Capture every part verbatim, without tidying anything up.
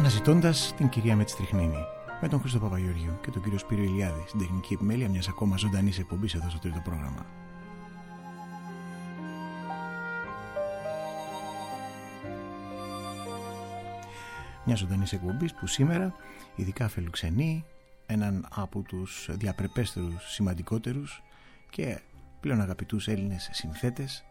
Αναζητώντας την κυρία Μετστριχνίνη, με τον Χρήστο Παπαγεωργίου και τον κύριο Σπύριο Ηλιάδη στην τεχνική επιμέλεια μιας ακόμα ζωντανής εκπομπής εδώ στο τρίτο πρόγραμμα. Μια ζωντανής εκπομπής που σήμερα ειδικά φιλοξενεί έναν από τους διαπρεπέστερους, σημαντικότερους και πλέον αγαπητούς Έλληνες συνθέτες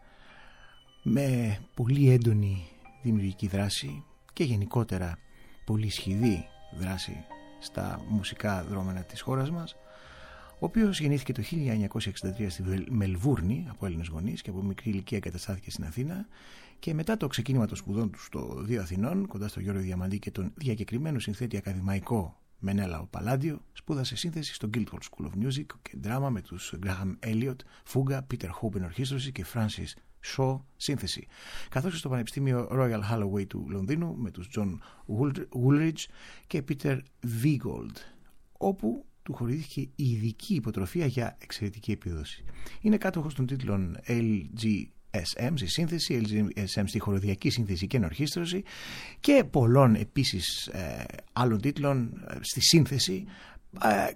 με πολύ έντονη δημιουργική δράση και γενικότερα πολύ σχηδή δράση στα μουσικά δρόμενα της χώρας μας, ο οποίος γεννήθηκε το χίλια εννιακόσια εξήντα τρία στη Μελβούρνη από Έλληνες γονείς και από μικρή ηλικία εγκαταστάθηκε στην Αθήνα, και μετά το ξεκίνημα των σπουδών του στο Δύο Αθηνών κοντά στο Γιώργο Διαμαντή και τον διακεκριμένο συνθέτη ακαδημαϊκό Μενέλαο Παλάντιο, σπούδασε σύνθεση στο Guildhall School of Music και δράμα με τους Graham Elliot, φούγκα, Peter Hope ενορχήστρωση και Francis Shaw σύνθεση, καθώς και στο Πανεπιστήμιο Royal Holloway του Λονδίνου με τους John Woolridge και Peter Vigold, όπου του χορηγήθηκε η ειδική υποτροφία για εξαιρετική επίδοση. Είναι κάτοχος των τίτλων ελ τζι ες εμ στη σύνθεση, ελ τζι ες εμ στη χοροδιακή σύνθεση και ενορχήστρωση και πολλών επίσης ε, άλλων τίτλων ε, στη σύνθεση ε,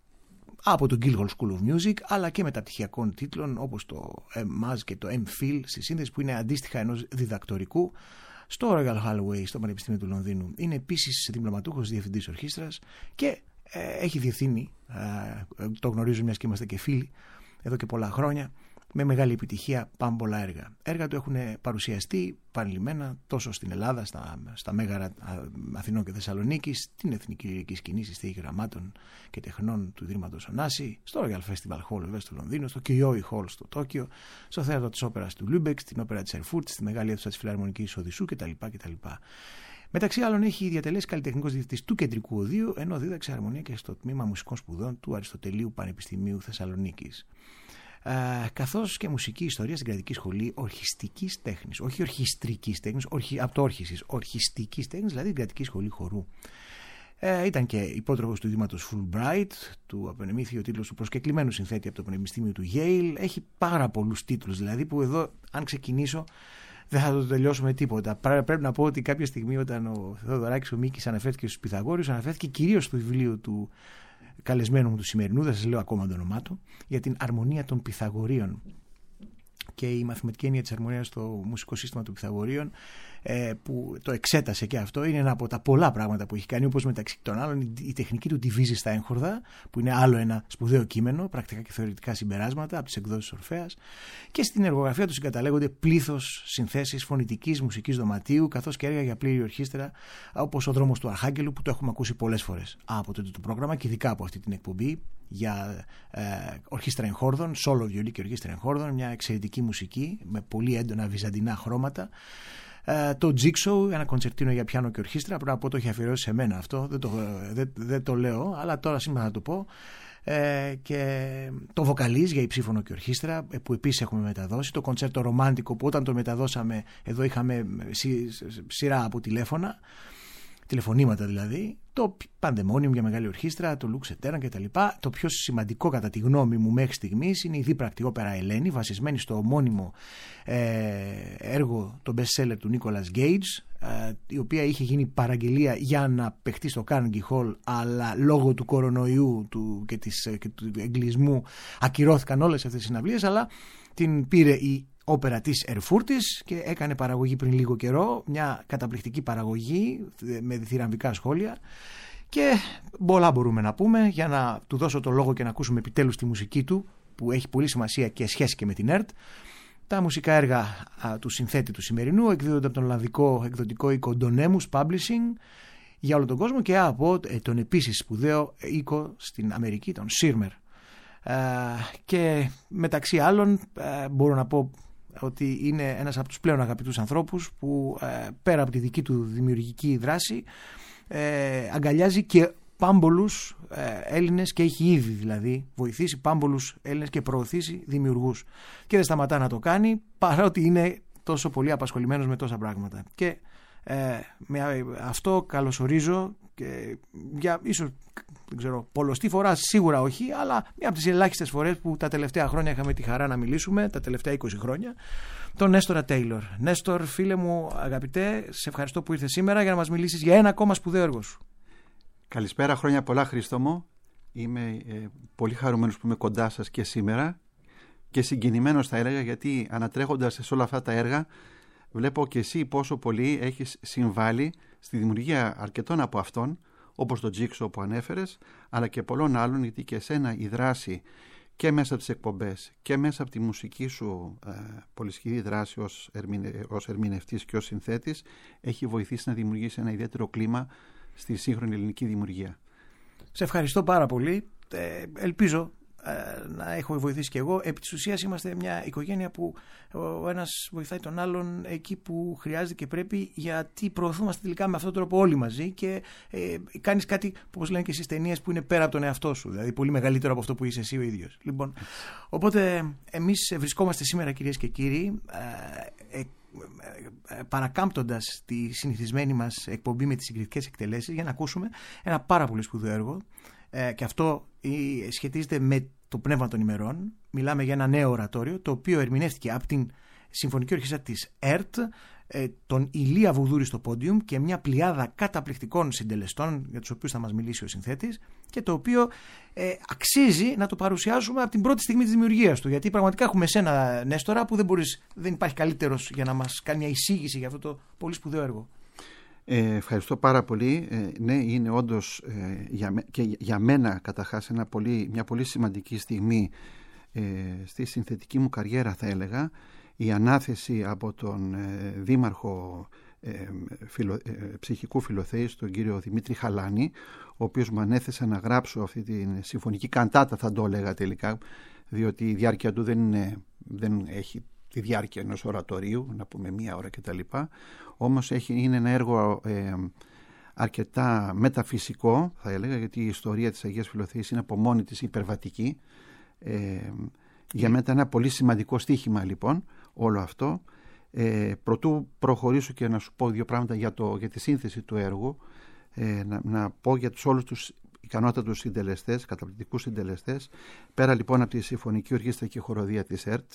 από το Guildhall School of Music, αλλά και μεταπτυχιακών τίτλων όπως το εμ έι και το εμ φιλ στη σύνθεση, που είναι αντίστοιχα ενός διδακτορικού στο Royal Holloway στο Πανεπιστήμιο του Λονδίνου. Είναι επίσης διπλωματούχος διευθυντής ορχήστρας και ε, έχει διευθύνει, ε, το γνωρίζω μιας και είμαστε και φίλοι εδώ και πολλά χρόνια, με μεγάλη επιτυχία πάμπολα έργα. Έργα του έχουν παρουσιαστεί παρελειμμένα τόσο στην Ελλάδα, στα, στα Μέγαρα Αθηνών και Θεσσαλονίκης, στην Εθνική Λυρική Σκηνή, στη Στέγη Γραμμάτων και Τεχνών του Ιδρύματος Ωνάση, στο Royal Festival Hall βέβαια στο Λονδίνο, στο Kyoto Hall στο Τόκιο, στο Θέατρο της Όπερας του Λούμπεκ, στην Όπερα της Ερφούρτ, στη Μεγάλη Αίθουσα της Φιλαρμονικής Οδυσσού κτλ. κτλ. Μεταξύ άλλων, έχει διατελέσει καλλιτεχνικός διευθυντής του Κεντρικού Οδείου, ενώ δίδαξε αρμονία και στο Τμήμα Μουσικών Σπουδών του Αριστοτελείου Πανεπιστημίου Θεσσαλονίκης. Uh, καθώς και μουσική ιστορία στην Κρατική Σχολή Ορχιστικής Τέχνης, όχι ορχιστρικής τέχνης, ορχι, από το όρχησης, ορχιστικής τέχνης, δηλαδή την Κρατική Σχολή Χορού. Uh, ήταν και υπότροφος του Ιδρύματος Fulbright, του απονεμήθη ο τίτλος του προσκεκλημένου συνθέτη από το Πανεπιστήμιο του Yale. Έχει πάρα πολλούς τίτλους, δηλαδή, που εδώ, αν ξεκινήσω, δεν θα το τελειώσουμε τίποτα. Πρέπει να πω ότι κάποια στιγμή, όταν ο Θεοδωράκης ο Μίκης αναφέρθηκε στους Πυθαγόριους, αναφέρθηκε κυρίως στο βιβλίο του καλεσμένου μου του σημερινού, δεν σας λέω ακόμα το όνομά του, για την αρμονία των Πυθαγορίων και η μαθηματική έννοια της αρμονίας στο μουσικό σύστημα των Πυθαγορίων, ε, που το εξέτασε και αυτό. Είναι ένα από τα πολλά πράγματα που έχει κάνει, όπως μεταξύ των άλλων η τεχνική του τη βίζη στα έγχορδα, που είναι άλλο ένα σπουδαίο κείμενο, πρακτικά και θεωρητικά συμπεράσματα από τις εκδόσεις Ορφέας, και στην εργογραφία του συγκαταλέγονται πλήθος συνθέσεις φωνητικής μουσικής δωματίου, καθώς και έργα για πλήρη ορχήστρα, όπως ο Δρόμος του Αρχάγγελου, που το έχουμε ακούσει πολλές φορές από το, το πρόγραμμα και ειδικά από αυτή την εκπομπή για ε, ορχήστρα εγχόρδων, σόλο βιολί και ορχήστρα εγχόρδων, μια εξαιρετική μουσική με πολύ έντονα βυζαντινά χρώματα. Ε, το Jigsaw, ένα κοντσερτίνο για πιάνο και ορχήστρα, πρέπει να πω το έχει αφιερώσει σε μένα αυτό, δεν το, δεν, δεν το λέω, αλλά τώρα σήμερα θα το πω. Ε, και το Βοκαλίζ για υψήφωνο και ορχήστρα, που επίσης έχουμε μεταδώσει, το κοντσέρτο ρομάντικο, που όταν το μεταδώσαμε εδώ είχαμε σειρά από τηλέφωνα, τηλεφωνήματα δηλαδή, το Πανδαιμόνιουμ για μεγάλη ορχήστρα, το Λουξ Ετέραν κτλ. Το πιο σημαντικό κατά τη γνώμη μου μέχρι στιγμής είναι η δίπρακτη όπερα Ελένη, βασισμένη στο ομώνυμο ε, έργο, το best seller του Νίκολας Γκέιτζ, ε, η οποία είχε γίνει παραγγελία για να παιχτεί στο Carnegie Hall, αλλά λόγω του κορονοϊού του, και, της, και του εγκλισμού ακυρώθηκαν όλες αυτές τις συναυλίες, αλλά την πήρε η όπερα της Ερφούρτης και έκανε παραγωγή πριν λίγο καιρό, μια καταπληκτική παραγωγή με θηραμβικά σχόλια, και πολλά μπορούμε να πούμε για να του δώσω το λόγο και να ακούσουμε επιτέλους τη μουσική του, που έχει πολύ σημασία και σχέση και με την ΕΡΤ. Τα μουσικά έργα α, του συνθέτη του σημερινού εκδίδονται από τον ολλανδικό εκδοτικό οίκο Donemus Publishing για όλο τον κόσμο και από ε, τον επίσης σπουδαίο οίκο στην Αμερική, τον Σίρμερ. Ε, και μεταξύ άλλων ε, μπορώ να πω ότι είναι ένας από τους πλέον αγαπητούς ανθρώπους που ε, πέρα από τη δική του δημιουργική δράση ε, αγκαλιάζει και πάμπολους ε, Έλληνες, και έχει ήδη δηλαδή βοηθήσει πάμπολους Έλληνες και προωθήσει δημιουργούς, και δεν σταματά να το κάνει παρότι είναι τόσο πολύ απασχολημένος με τόσα πράγματα. Και Ε, με αυτό καλωσορίζω και για ίσως, δεν ξέρω, πολλοστή φορά σίγουρα όχι, αλλά μια από τις ελάχιστες φορές που τα τελευταία χρόνια είχαμε τη χαρά να μιλήσουμε, τα τελευταία είκοσι χρόνια, τον Νέστορα Τέιλορ. Νέστορ, φίλε μου αγαπητέ, σε ευχαριστώ που ήρθες σήμερα για να μας μιλήσεις για ένα ακόμα σπουδαίο έργο σου. Καλησπέρα, χρόνια πολλά Χρήστο μου. Είμαι ε, πολύ χαρούμενος που είμαι κοντά σας και σήμερα και συγκινημένος θα έλεγα, γιατί ανατρέχοντας σε όλα αυτά τα έργα βλέπω και εσύ πόσο πολύ έχεις συμβάλει στη δημιουργία αρκετών από αυτών, όπως το Jigsaw που ανέφερες, αλλά και πολλών άλλων, γιατί και εσένα η δράση και μέσα από τις εκπομπές και μέσα από τη μουσική σου ε, πολυσχηδή δράση ως, ερμηνε, ως ερμηνευτής και ως συνθέτης έχει βοηθήσει να δημιουργήσει ένα ιδιαίτερο κλίμα στη σύγχρονη ελληνική δημιουργία. Σε ευχαριστώ πάρα πολύ. Ε, ελπίζω ε, να έχω βοηθήσει και εγώ. Επί της ουσίας είμαστε μια οικογένεια που ο ένας βοηθάει τον άλλον εκεί που χρειάζεται και πρέπει, γιατί προωθούμαστε τελικά με αυτόν τον τρόπο όλοι μαζί και ε, κάνεις κάτι, όπως λένε και στις ταινίες, που είναι πέρα από τον εαυτό σου, δηλαδή πολύ μεγαλύτερο από αυτό που είσαι εσύ ο ίδιος. Λοιπόν, οπότε εμείς βρισκόμαστε σήμερα, κυρίες και κύριοι, ε, ε, παρακάμπτοντας τη συνηθισμένη μας εκπομπή με τις συγκριτικές εκτελέσεις για να ακούσουμε ένα πάρα πολύ σπουδαίο έργο, ε, και αυτό σχετίζεται με το πνεύμα των ημερών. Μιλάμε για ένα νέο ορατόριο το οποίο ερμηνεύτηκε από την Συμφωνική Ορχήστρα της ΕΡΤ, ε, τον Ηλία Βουδούρη στο πόντιουμ και μια πλειάδα καταπληκτικών συντελεστών για τους οποίους θα μας μιλήσει ο συνθέτης, και το οποίο ε, αξίζει να το παρουσιάσουμε από την πρώτη στιγμή της δημιουργίας του, γιατί πραγματικά έχουμε εσένα, Νέστορα, που δεν, μπορείς, δεν υπάρχει καλύτερος για να μας κάνει μια εισήγηση για αυτό το πολύ σπουδαίο έργο. Ε, ευχαριστώ πάρα πολύ. Ε, ναι, είναι όντως ε, για, και για μένα καταρχάς ένα πολύ, μια πολύ σημαντική στιγμή ε, στη συνθετική μου καριέρα, θα έλεγα, η ανάθεση από τον ε, δήμαρχο ε, φιλο, ε, ψυχικού φιλοθέης, τον κύριο Δημήτρη Χαλάνη, ο οποίος μου ανέθεσε να γράψω αυτή τη συμφωνική καντάτα, θα το έλεγα τελικά, διότι η διάρκεια του δεν, είναι, δεν έχει τη διάρκεια ενός ορατορίου, να πούμε μία ώρα κτλ. Όμως έχει, είναι ένα έργο ε, αρκετά μεταφυσικό, θα έλεγα, γιατί η ιστορία της Αγίας Φιλοθέης είναι από μόνη της υπερβατική. Ε, για μένα ένα πολύ σημαντικό στοίχημα λοιπόν όλο αυτό. Ε, προτού προχωρήσω και να σου πω δύο πράγματα για, το, για τη σύνθεση του έργου, ε, να, να πω για τους όλους τους ικανότατους συντελεστές, καταπληκτικούς συντελεστές, πέρα λοιπόν από τη Συμφωνική Ορχήστρα και Χοροδία της ΕΡΤ.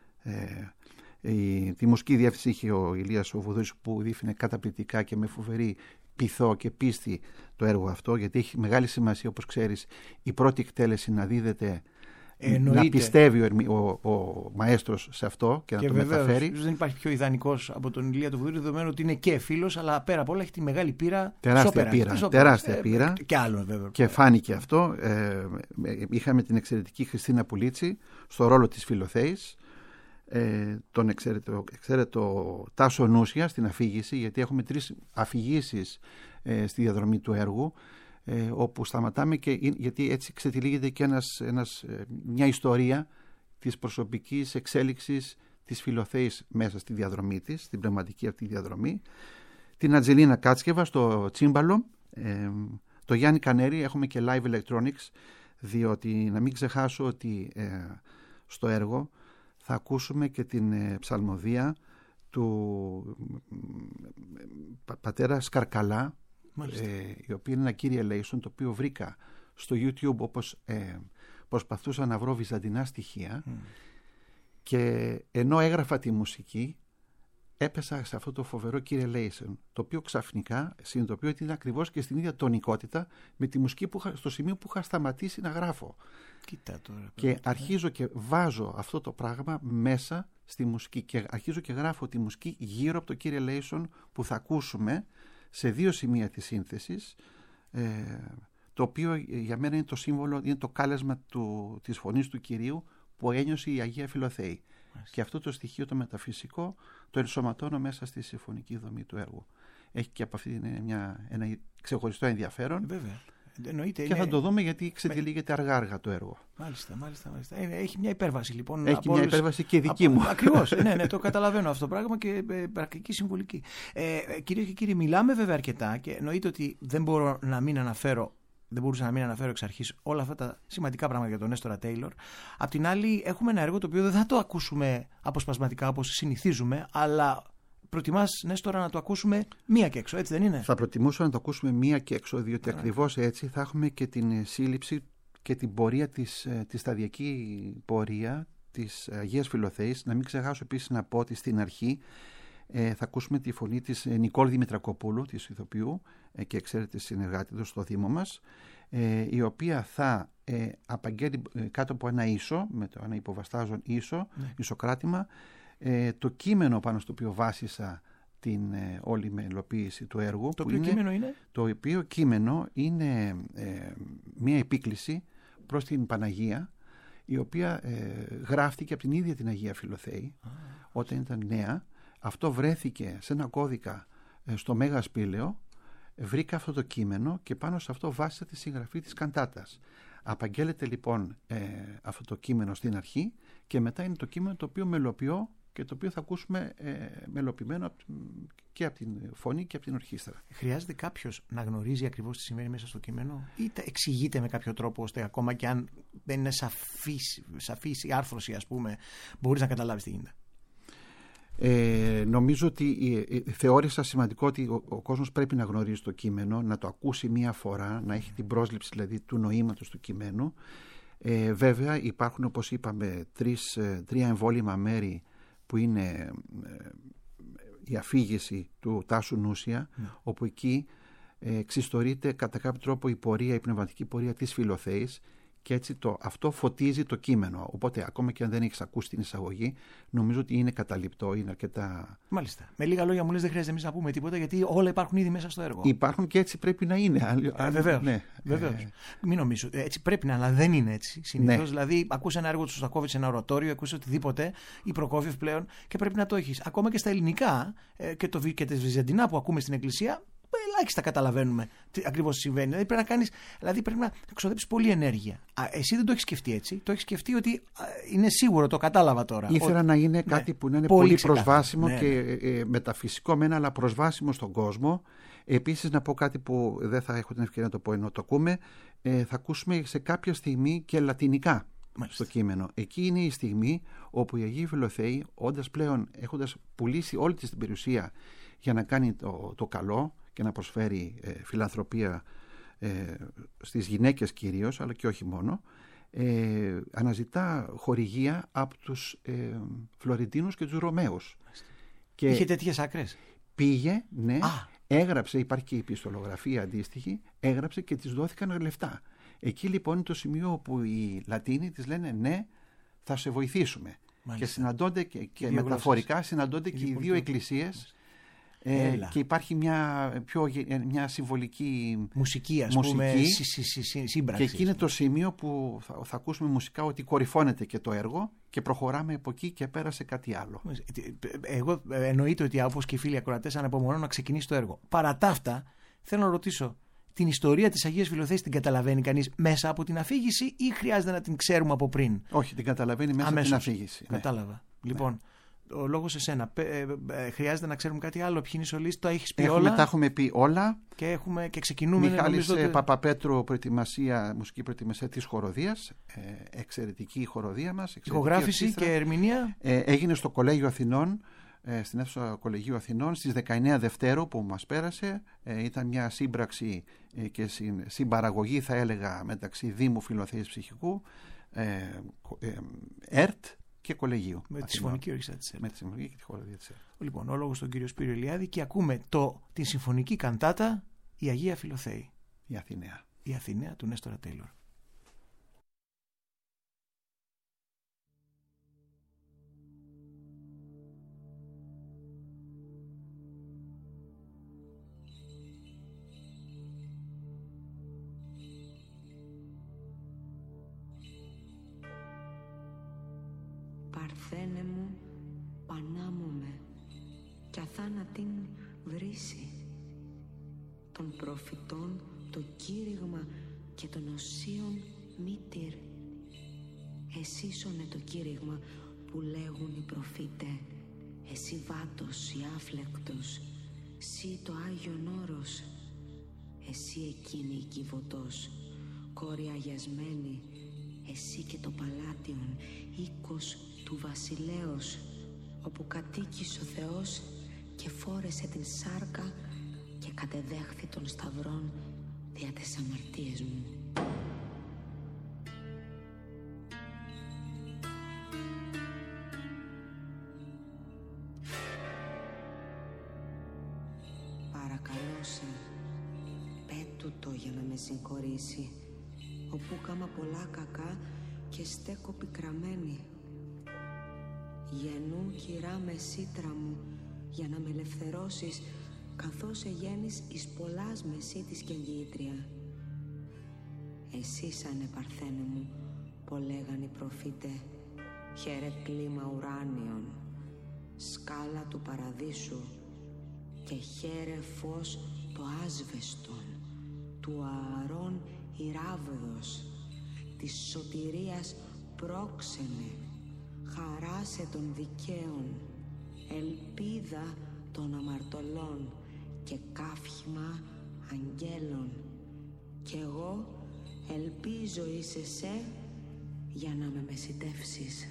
Ε, η, τη μουσική διεύθυνση είχε ο Ηλίας ο Βουδούρης, που δείχνει καταπληκτικά και με φοβερή πειθό και πίστη το έργο αυτό, γιατί έχει μεγάλη σημασία, όπως ξέρεις, η πρώτη εκτέλεση να δίδεται, εννοείται, να πιστεύει ο, ο, ο μαέστρος σε αυτό και, και να το βεβαίως μεταφέρει. Δεν υπάρχει πιο ιδανικός από τον Ηλία τον Βουδούρη, δεδομένου ότι είναι και φίλος, αλλά πέρα απ' όλα έχει τη μεγάλη πείρα. Τεράστια πείρα. Τεράστια πείρα. Ε, και άλλο, βέβαια. Και φάνηκε αυτό. Ε, είχαμε την εξαιρετική Χριστίνα Πουλίτση στο ρόλο της Φιλοθέης. Ε, τον εξαίρετο, εξαίρετο Τάσο Νούσια στην αφήγηση, γιατί έχουμε τρεις αφηγήσεις ε, στη διαδρομή του έργου, ε, όπου σταματάμε και, γιατί έτσι ξετυλίγεται και ένας, ένας, μια ιστορία της προσωπικής εξέλιξης της Φιλοθέης μέσα στη διαδρομή της, στην πνευματική αυτή διαδρομή. Την Ατζελίνα Κάτσκεβα στο τσίμπαλο, ε, το Γιάννη Κανέρη, έχουμε και live electronics, διότι να μην ξεχάσω ότι ε, στο έργο θα ακούσουμε και την ε, ψαλμοδία του ε, πατέρα Σκαρκαλά, ε, η οποία είναι ένα Kyrie Eleison, το οποίο βρήκα στο YouTube, όπως ε, προσπαθούσα να βρω βυζαντινά στοιχεία, mm. και ενώ έγραφα τη μουσική έπεσα σε αυτό το φοβερό Kyrie Eleison, το οποίο ξαφνικά συνειδητοποιώ ότι είναι ακριβώς και στην ίδια τονικότητα με τη μουσική που είχα, στο σημείο που είχα σταματήσει να γράφω. Κοίτα τώρα, και τώρα. Αρχίζω και βάζω αυτό το πράγμα μέσα στη μουσική και αρχίζω και γράφω τη μουσική γύρω από το Kyrie Eleison που θα ακούσουμε σε δύο σημεία της σύνθεσης, ε, το οποίο για μένα είναι το σύμβολο, είναι το κάλεσμα του, της φωνής του Κυρίου που ένιωσε η Αγία Φιλοθέη. Και αυτό το στοιχείο το μεταφυσικό το ενσωματώνω μέσα στη συμφωνική δομή του έργου. Έχει και από αυτή μια, ένα ξεχωριστό ενδιαφέρον. Βέβαια. Εννοείται, και είναι... θα το δούμε, γιατί ξετυλίγεται αργά-αργά το έργο. Μάλιστα, μάλιστα, μάλιστα. Έχει μια υπέρβαση λοιπόν. Έχει μια όλους... υπέρβαση και δική από... μου. Ακριβώς. ναι, ναι, το καταλαβαίνω αυτό το πράγμα και ε, πρακτική συμβολική. Ε, κυρίες και κύριοι, μιλάμε βέβαια αρκετά και εννοείται ότι δεν μπορώ να μην αναφέρω. Δεν μπορούσα να μην αναφέρω εξ αρχής όλα αυτά τα σημαντικά πράγματα για τον Νέστορα Τέιλορ. Απ' την άλλη, έχουμε ένα έργο το οποίο δεν θα το ακούσουμε αποσπασματικά όπως συνηθίζουμε, αλλά προτιμάς, Νέστορα, να το ακούσουμε μία και έξω, έτσι δεν είναι? Θα προτιμούσα να το ακούσουμε μία και έξω, διότι Άρα. ακριβώς έτσι θα έχουμε και την σύλληψη και την πορεία της, τη σταδιακή πορεία της Αγίας Φιλοθέης. Να μην ξεχάσω επίσης να πω ότι στην αρχή ε, θα ακούσουμε τη φωνή της Νικόλ Δημητρακοπούλου, της ηθοποιού ε, και εξαίρετη συνεργάτη του στο Δήμο μας, ε, η οποία θα ε, απαγγέλει ε, κάτω από ένα ίσο, με το ένα υποβαστάζον ίσο, ναι. ισοκράτημα, ε, το κείμενο πάνω στο οποίο βάσισα την ε, όλη μελοποίηση του έργου. Το οποίο κείμενο είναι? Το οποίο κείμενο είναι ε, μια επίκληση προς την Παναγία, η οποία ε, γράφτηκε από την ίδια την Αγία Φιλοθέη ah. όταν ήταν νέα. Αυτό βρέθηκε σε ένα κώδικα ε, στο Μέγα Σπήλαιο. Βρήκα αυτό το κείμενο και πάνω σε αυτό βάσισα τη συγγραφή της καντάτας. Απαγγέλλεται λοιπόν ε, αυτό το κείμενο στην αρχή και μετά είναι το κείμενο το οποίο μελοποιώ και το οποίο θα ακούσουμε ε, μελοποιημένο και από την φωνή και από την ορχήστρα. Χρειάζεται κάποιος να γνωρίζει ακριβώς τι σημαίνει μέσα στο κείμενο ή τα εξηγείται με κάποιο τρόπο ώστε ακόμα και αν δεν είναι σαφής, σαφής η άρθρωση, ας πούμε, μπορείς να καταλάβεις τι γίνεται? Ε, νομίζω ότι ε, θεώρησα σημαντικό ότι ο, ο κόσμος πρέπει να γνωρίζει το κείμενο, να το ακούσει μία φορά, να έχει την πρόσληψη δηλαδή του νοήματος του κειμένου. Ε, βέβαια υπάρχουν, όπως είπαμε, τρεις, τρία εμβόλυμα μέρη που είναι ε, η αφήγηση του Τάσου Νούσια, mm. όπου εκεί ε, εξιστορείται κατά κάποιο τρόπο η πορεία, η πνευματική πορεία της Φιλοθέης και έτσι το, αυτό φωτίζει το κείμενο. Οπότε ακόμα και αν δεν έχεις ακούσει την εισαγωγή, νομίζω ότι είναι καταληπτό, είναι αρκετά... Μάλιστα. Με λίγα λόγια μου λες δεν χρειάζεται εμείς να πούμε τίποτα γιατί όλα υπάρχουν ήδη μέσα στο έργο. Υπάρχουν και έτσι πρέπει να είναι. Ε, βεβαίως. Ναι. Βεβαίως. Ε... Μην νομίζω. Έτσι πρέπει να είναι, αλλά δεν είναι έτσι. Συνήθως. Ναι. Δηλαδή, ακούς ένα έργο του Σωστακόβιτς, ένα ορατόριο, ακούς οτιδήποτε, ή Προκόφιεφ πλέον και πρέπει να το έχεις. Ακόμα και στα ελληνικά ε, και, το, και τα βυζαντινά που ακούμε στην Εκκλησία. Ελάχιστα καταλαβαίνουμε τι ακριβώς συμβαίνει. Δηλαδή πρέπει να κάνεις, δηλαδή πρέπει να ξοδέψεις πολλή ενέργεια. Α, εσύ δεν το έχεις σκεφτεί έτσι. Το έχεις σκεφτεί ότι α, είναι σίγουρο, το κατάλαβα τώρα. Ήθελα ότι, να είναι ναι, και που να είναι πολύ, πολύ προσβάσιμο ναι, και ε, μεταφυσικό μένα, αλλά προσβάσιμο στον κόσμο. Επίσης να πω κάτι που δεν θα έχω την ευκαιρία να το πω ενώ το ακούμε. Ε, θα ακούσουμε σε κάποια στιγμή και λατινικά. Μάλιστα. Στο κείμενο. Εκεί είναι η στιγμή όπου η Αγία Φιλοθέη, όντας πλέον έχοντας πουλήσει όλη της την περιουσία για να κάνει το, το καλό και να προσφέρει ε, φιλανθρωπία ε, στις γυναίκες κυρίως, αλλά και όχι μόνο, ε, αναζητά χορηγία από τους ε, Φλωρεντίνους και τους Ρωμαίους. Και είχε τέτοιες άκρες? Πήγε, ναι, Α. έγραψε, υπάρχει και η επιστολογραφία αντίστοιχη, έγραψε και της δόθηκαν λεφτά. Εκεί λοιπόν είναι το σημείο όπου οι Λατίνοι της λένε ναι, θα σε βοηθήσουμε. Μάλιστα. Και συναντώνται και, και μεταφορικά συναντώνται και οι δύο εκκλησίες. Ε, και υπάρχει μια πιο μια συμβολική μουσική, ας μουσική, πούμε, σύ, σύ, σύ, σύ, σύμπραξη. Και εκεί είναι το σημείο που θα, θα ακούσουμε μουσικά ότι κορυφώνεται και το έργο και προχωράμε από εκεί και πέρασε κάτι άλλο. Εγώ εννοείται ότι όπως και οι φίλοι ακροατές αναπομονώ να ξεκινήσει το έργο. Παρά τα αυτά θέλω να ρωτήσω, την ιστορία της Αγίας Φιλοθέης την καταλαβαίνει κανείς μέσα από την αφήγηση ή χρειάζεται να την ξέρουμε από πριν? Όχι, την καταλαβαίνει μέσα Αμέσως. από την αφήγηση. Κατάλαβα. Ναι. Λοιπόν, ναι. Ο λόγος σε σένα. Ε, ε, χρειάζεται να ξέρουμε κάτι άλλο? Ποιοι είναι οι σολίστες? Το έχεις πει έχουμε, όλα? Τα έχουμε πει όλα. Και, έχουμε, και ξεκινούμε. Μιχάλης ότι... Παπαπέτρου, προετοιμασία, μουσική προετοιμασία της χοροδίας. Ε, εξαιρετική η χοροδία μας. Ηχογράφηση ορχήστρα. Και ερμηνεία. Ε, έγινε στο Κολέγιο Αθηνών. Στην αίθουσα Κολεγίου Αθηνών στις δεκαεννέα Δευτέρου που μας πέρασε. Ε, ήταν μια σύμπραξη ε, και συμπαραγωγή θα έλεγα μεταξύ Δήμου Φιλοθέης Ψυχικού, ε, ε, ΕΡΤ και Κολεγίου. Με τη Συμφωνική Ορχήστρα της ΕΡΤ. Με τη Συμφωνική και τη Χοροδία της ΕΡΤ. Λοιπόν, ο λόγος στον κύριο Σπύριο Ηλιάδη και ακούμε το, την συμφωνική καντάτα «Η Αγία Φιλοθέη». Η Αθηναία. Η Αθηναία του Νέστορα Τέιλορ. Παρθένε μου, πανάμομαι κι αθάνατην βρύση των προφητών το κήρυγμα και των οσίων μήτηρ. Εσύσωνε το κήρυγμα που λέγουν οι προφήτε, εσύ βάτος η άφλεκτος, σύ το Άγιον Όρος, εσύ εκείνη η κυβωτός, κόρη αγιασμένη, εσύ και το παλάτιον, οίκος του βασιλέως, όπου κατοίκεις ο Θεός και φόρεσε την σάρκα και κατεδέχθη των σταυρών δια τις αμαρτίες μου. Παρακαλώ σε, πέτου το για να με συγχωρήσει, όπου κάμα πολλά κακά και στέκω πικραμένη. Γεννού κυρά με σύτρα μου, για να με ελευθερώσεις, καθώς εγένεις εις πολλάς μεσή της κενγήτρια. Εσύ σανε παρθένε μου, πολέγαν οι προφήτε, χαίρε κλίμα ουράνιον, σκάλα του παραδείσου, και χαίρε φως το άσβεστον, του ααρών η ράβδος, της σωτηρίας πρόξενε, χαράσε των δικαίων, ελπίδα των αμαρτωλών και καύχημα αγγέλων. Κι εγώ ελπίζω εις εσέ για να με μεσητεύσεις.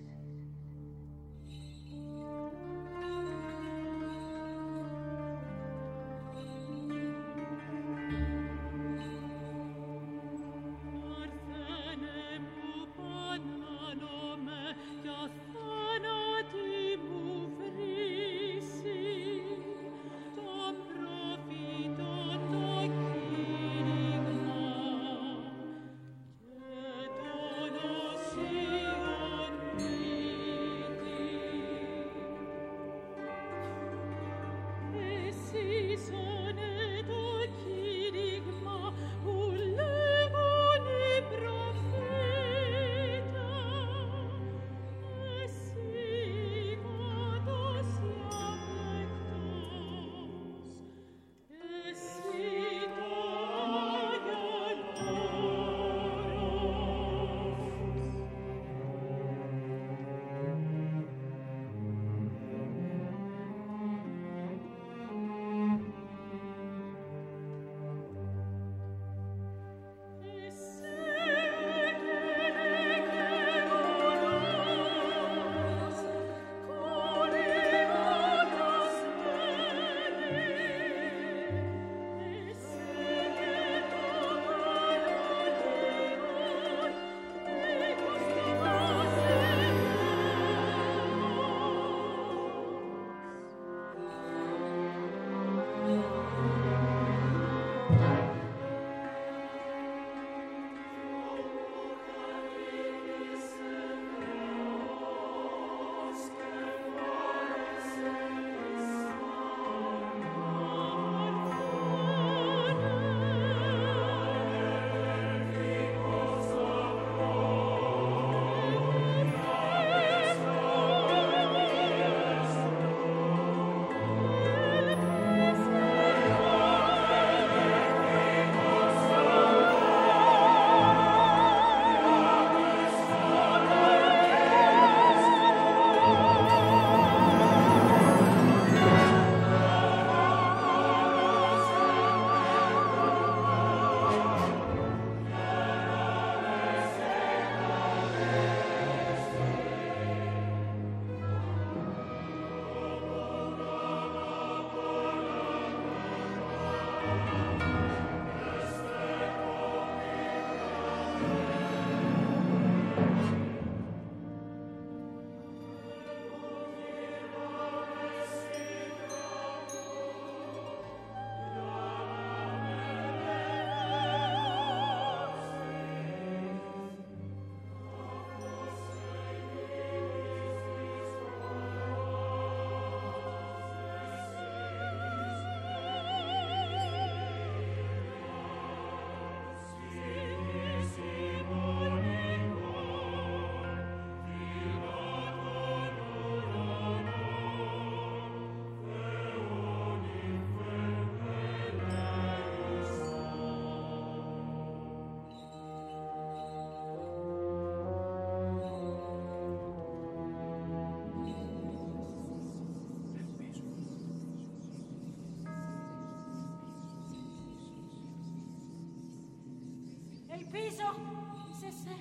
Ελπίζω σε σε.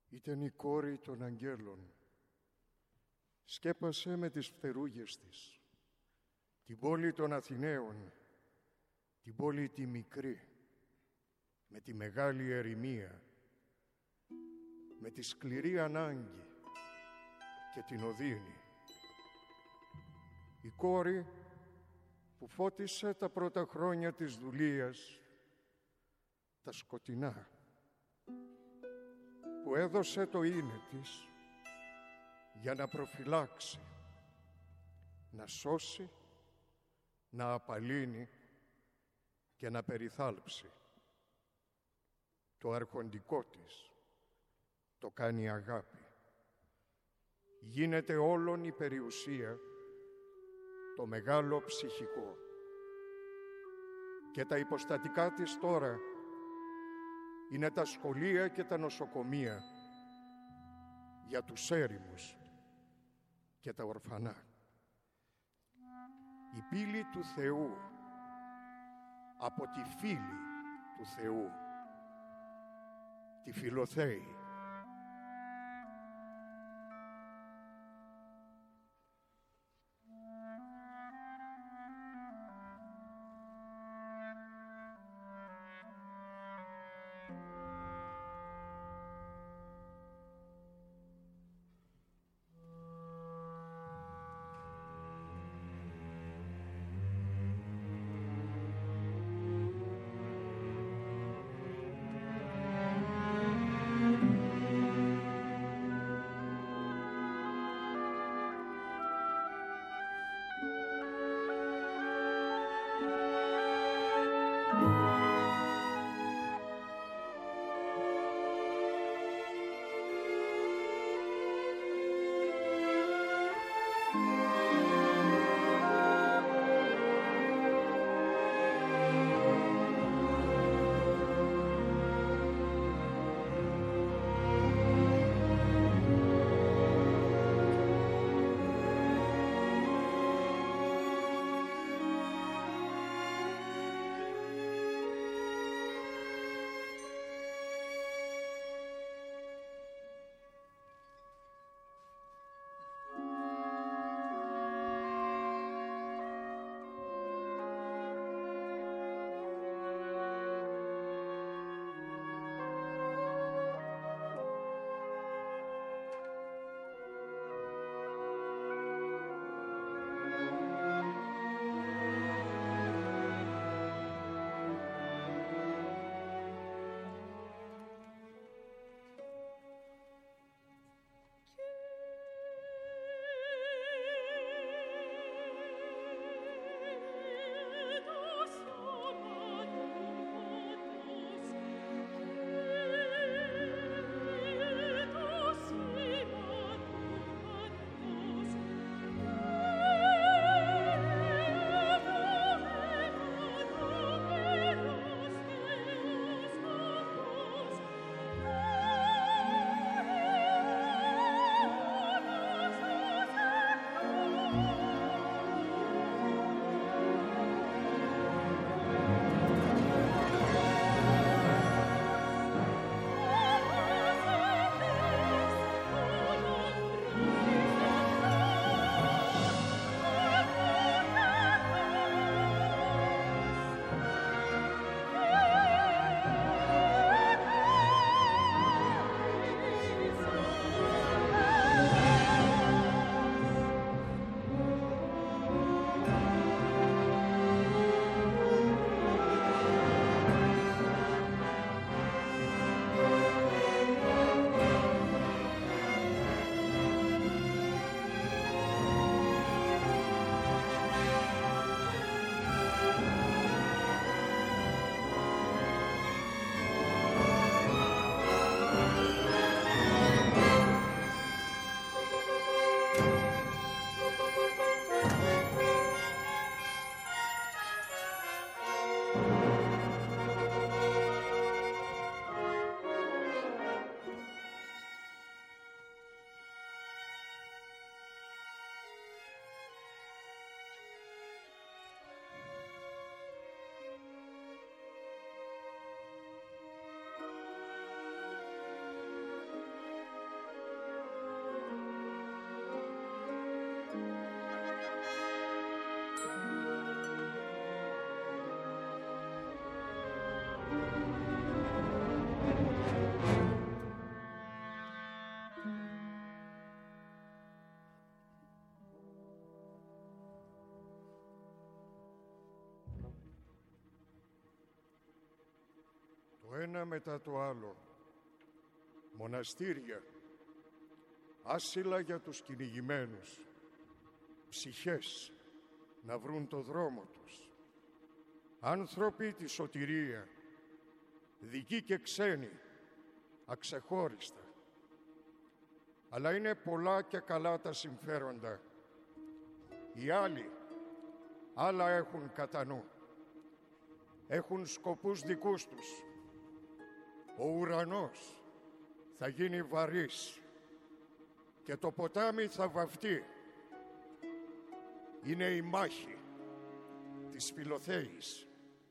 ήταν η κόρη των αγγέλων. Σκέπασε με τις φτερούγες της την πόλη των Αθηναίων, την πόλη τη μικρή, με τη μεγάλη ερημία, με τη σκληρή ανάγκη και την οδύνη. Η κόρη που φώτισε τα πρώτα χρόνια της δουλείας, τα σκοτεινά, που έδωσε το είναι της για να προφυλάξει, να σώσει, να απαλύνει και να περιθάλψει. Το αρχοντικό της το κάνει αγάπη. Γίνεται όλον η περιουσία, το μεγάλο ψυχικό. Και τα υποστατικά της τώρα είναι τα σχολεία και τα νοσοκομεία για τους έρημους και τα ορφανά. Η πύλη του Θεού από τη φύλη του Θεού, τη Φιλοθέη. Thank you. ένα μετά το άλλο, μοναστήρια, άσυλα για τους κυνηγημένους, ψυχές να βρουν το δρόμο τους, άνθρωποι τη σωτηρία, δικοί και ξένοι, αξεχώριστα. Αλλά είναι πολλά και καλά τα συμφέροντα. Οι άλλοι άλλα έχουν κατά νου. Έχουν σκοπούς δικούς τους. Ο ουρανός θα γίνει βαρύς και το ποτάμι θα βαφτεί. Είναι η μάχη της Φιλοθέης.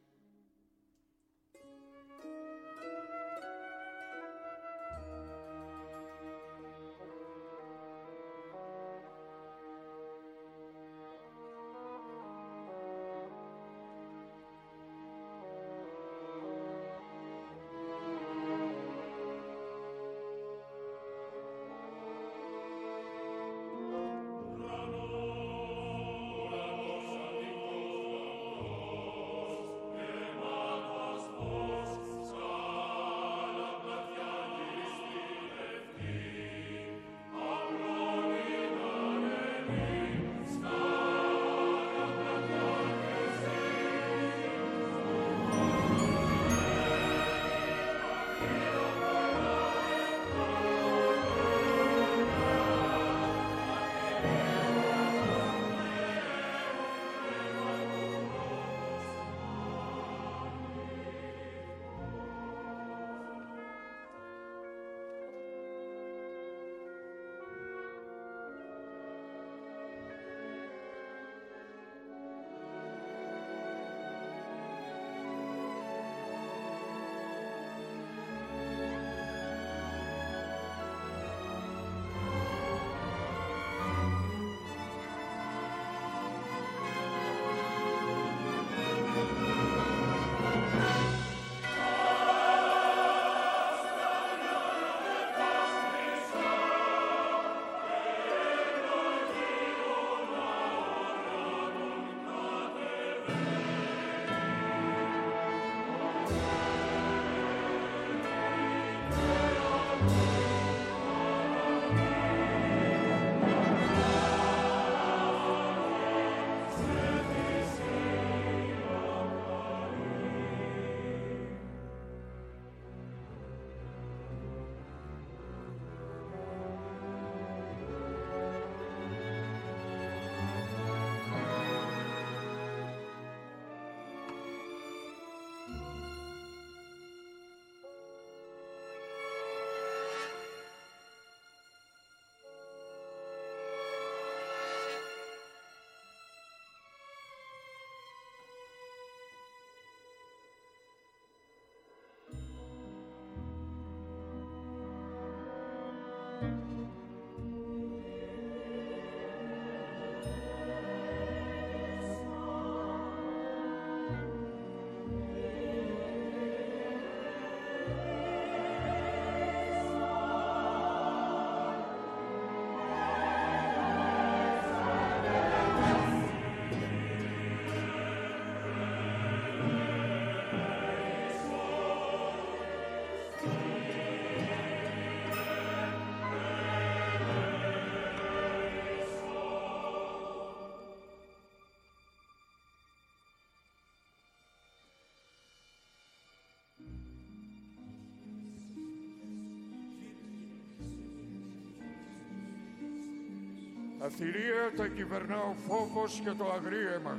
Τα θηρία τα κυβερνά ο φόβος και το αγρίεμα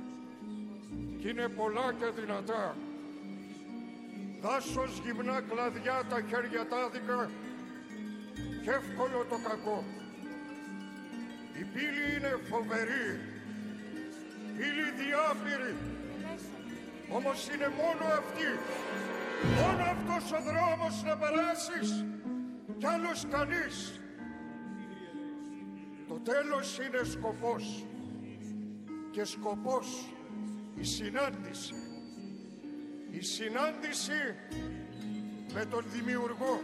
κι είναι πολλά και δυνατά. Δάσος γυμνά κλαδιά τα χέρια τάδικα και εύκολο το κακό. Η πύλη είναι φοβερή, πύλη διάπειρη, όμως είναι μόνο αυτή. Μόνο αυτός ο δρόμος να περάσεις κι άλλος κανείς. Το τέλος είναι σκοπός και σκοπός η συνάντηση. Η συνάντηση με τον Δημιουργό.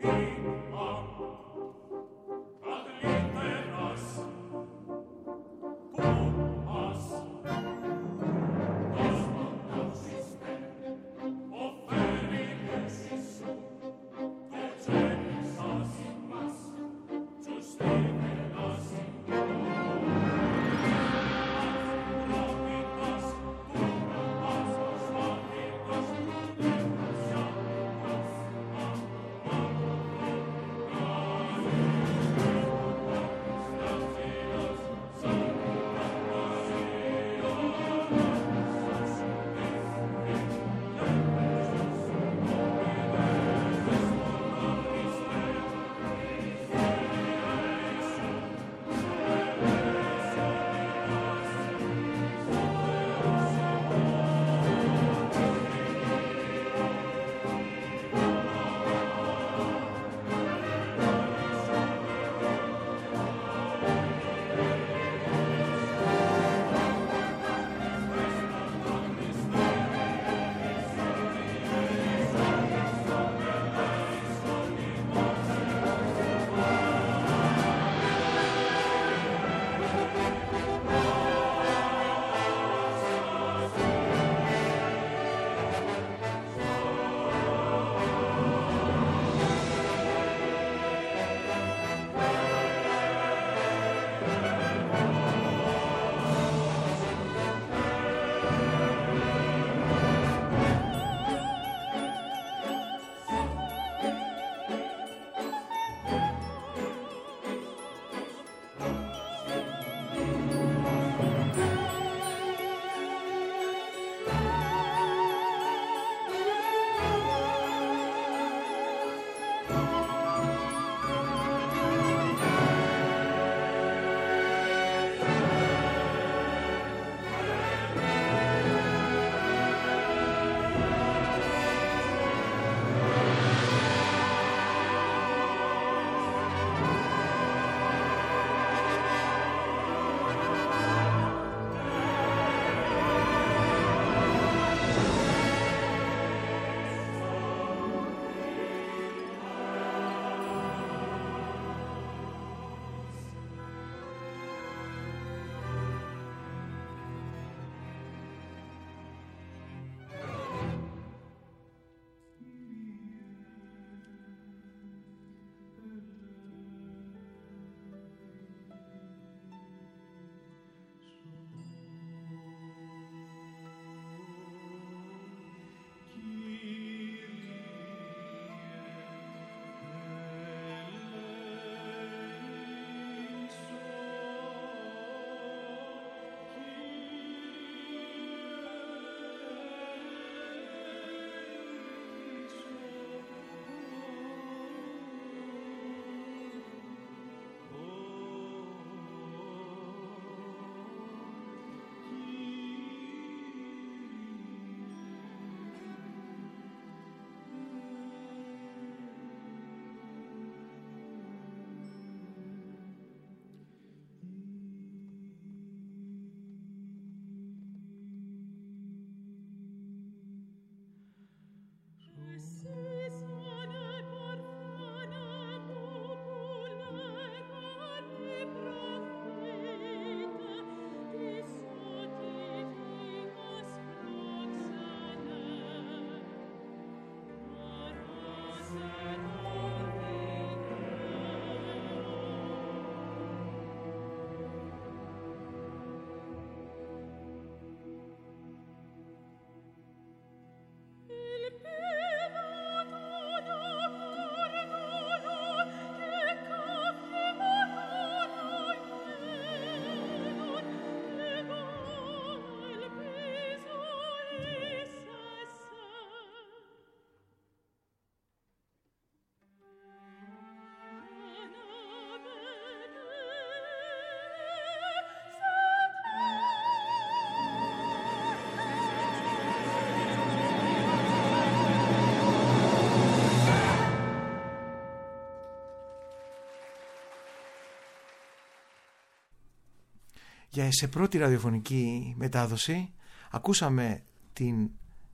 Και σε πρώτη ραδιοφωνική μετάδοση ακούσαμε την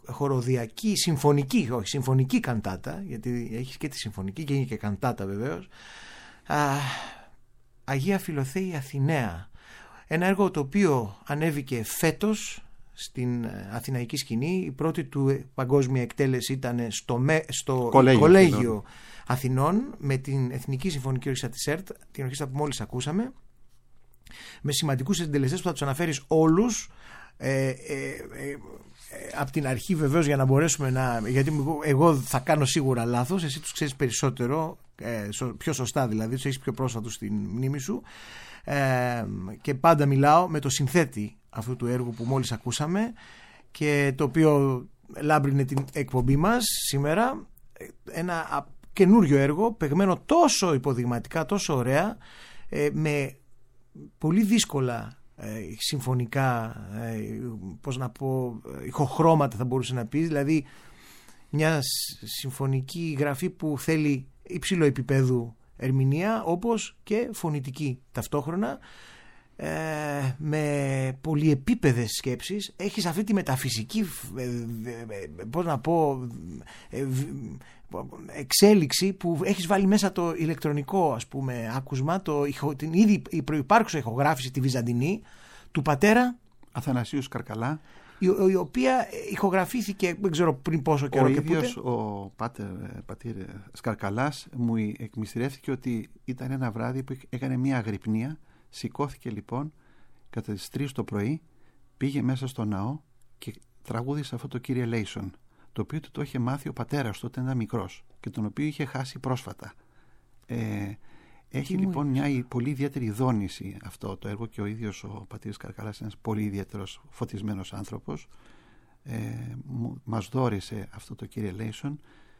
χοροδιακή, συμφωνική, όχι, συμφωνική καντάτα, γιατί έχεις και τη συμφωνική και είναι και καντάτα βεβαίως, Α, Αγία Φιλοθέη Αθηναία. Ένα έργο το οποίο ανέβηκε φέτος στην αθηναϊκή σκηνή. Η πρώτη του παγκόσμια εκτέλεση ήταν στο, στο Κολέγιο, Κολέγιο Αθηνών, με την Εθνική Συμφωνική Ορχήστρα της ΕΡΤ, την ορχήστρα που μόλις ακούσαμε, με σημαντικούς συντελεστές που θα τους αναφέρεις όλους ε, ε, ε, ε, από την αρχή βεβαίως, για να μπορέσουμε να... γιατί εγώ θα κάνω σίγουρα λάθος, εσύ τους ξέρεις περισσότερο, ε, πιο σωστά δηλαδή, τους έχεις πιο πρόσφατος στην μνήμη σου, ε, και πάντα μιλάω με το συνθέτη αυτού του έργου που μόλις ακούσαμε και το οποίο λάμπρινε την εκπομπή μας σήμερα. Ένα καινούριο έργο, παιγμένο τόσο υποδειγματικά, τόσο ωραία, ε, με πολύ δύσκολα ε, συμφωνικά, ε, πώς να πω, ηχοχρώματα θα μπορούσε να πει, δηλαδή μια συμφωνική γραφή που θέλει υψηλό επίπεδου ερμηνεία, όπως και φωνητική ταυτόχρονα, ε, με πολυεπίπεδες σκέψεις. Έχεις αυτή τη μεταφυσική, ε, ε, πώς να πω, ε, εξέλιξη που έχεις βάλει μέσα το ηλεκτρονικό, ας πούμε, άκουσμα, το, την ήδη η προϋπάρχουσα ηχογράφηση, τη βυζαντινή, του πατέρα Αθανασίου Σκαρκαλά, η, η οποία ηχογραφήθηκε δεν ξέρω πριν πόσο καιρό. Ο και ίδιος πούτε. ο πατήρ, πατήρ Σκαρκαλάς μου εκμυστηρεύτηκε ότι ήταν ένα βράδυ που έκανε μια αγρυπνία. Σηκώθηκε λοιπόν κατά τις τρεις το πρωί, πήγε μέσα στο ναό και τραγούδισε αυτό το Κύριε Λέισον, το οποίο του το είχε μάθει ο πατέρας του όταν ήταν μικρός και τον οποίο είχε χάσει πρόσφατα. Ε, έχει Τι λοιπόν μια πολύ ιδιαίτερη δόνηση αυτό το έργο και ο ίδιος ο πατήρ Καρκαλάς είναι ένας πολύ ιδιαίτερος φωτισμένος άνθρωπος. Ε, μας δώρισε αυτό το Κύριε Λέισον.